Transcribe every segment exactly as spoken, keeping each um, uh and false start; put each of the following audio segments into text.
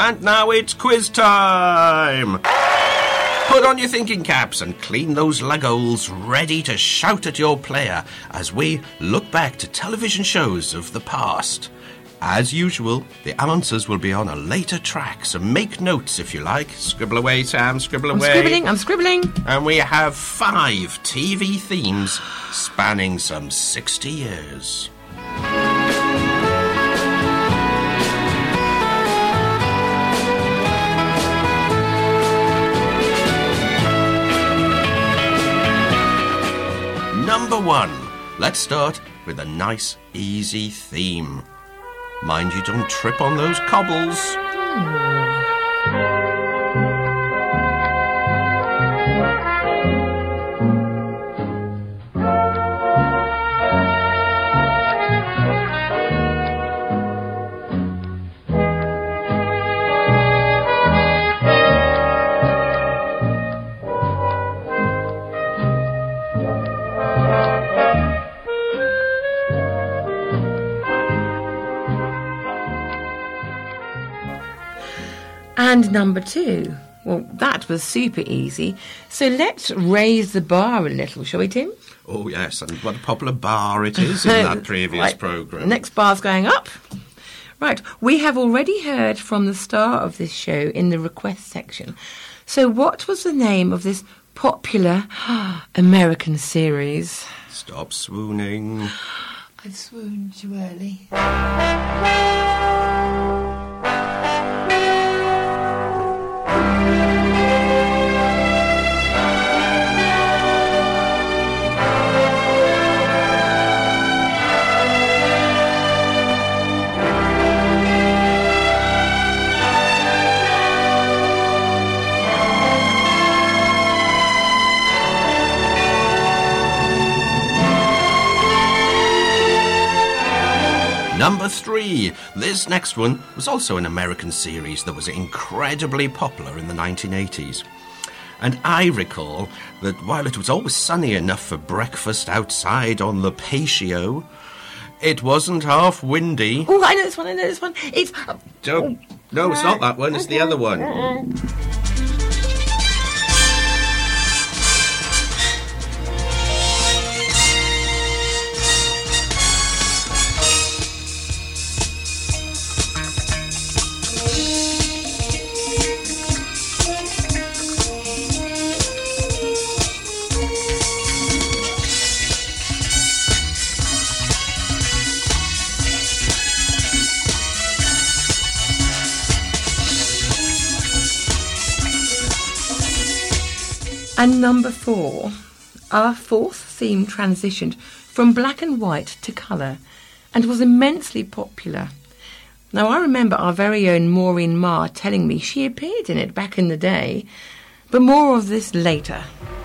And now it's quiz time! Put on your thinking caps and clean those Legos, ready to shout at your player as we look back to television shows of the past. As usual, the answers will be on a later track, so make notes if you like. Scribble away, Sam, scribble away. I'm scribbling, I'm scribbling. And we have five T V themes spanning some sixty years. Number one. Let's start with a nice, easy theme. Mind you don't trip on those cobbles. And number two. Well, that was super easy. So let's raise the bar a little, shall we, Tim? Oh, yes, and what a popular bar it is in that previous right. programme. The next bar's going up. Right, we have already heard from the star of this show in the request section. So what was the name of this popular American series? Stop swooning. I've swooned too early. Number three. This next one was also an American series that was incredibly popular in the nineteen eighties. And I recall that while it was always sunny enough for breakfast outside on the patio, it wasn't half windy. Oh, I know this one, I know this one. It's... Don't, no, it's not that one, it's the other one. And number four, our fourth theme transitioned from black and white to colour and was immensely popular. Now, I remember our very own Maureen Marr telling me she appeared in it back in the day, but more of this later.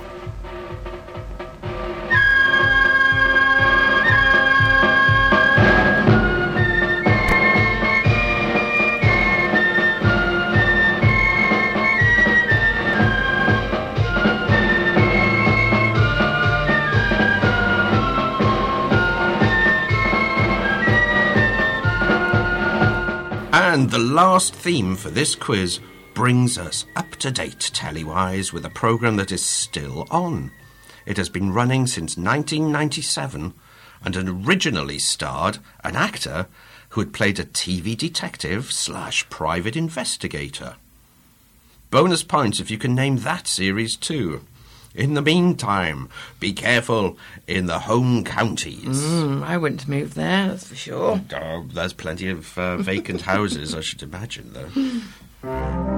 And the last theme for this quiz brings us up to date telly-wise with a programme that is still on. It has been running since nineteen ninety-seven and originally starred an actor who had played a T V detective slash private investigator. Bonus points if you can name that series too. In the meantime, be careful in the home counties. Mm, I wouldn't move there, that's for sure. Oh, there's plenty of uh, vacant houses, I should imagine, though.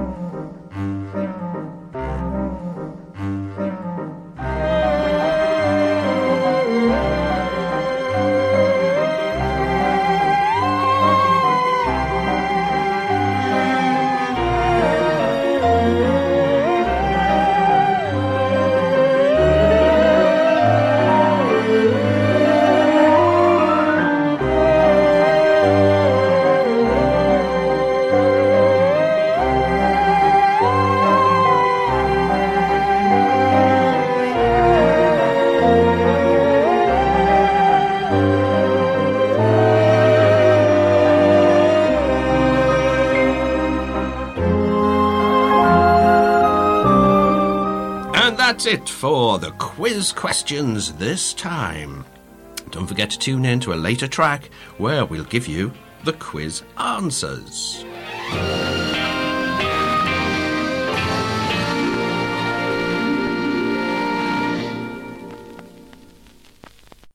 that's it for the quiz questions this time. Don't forget to tune in to a later track where we'll give you the quiz answers.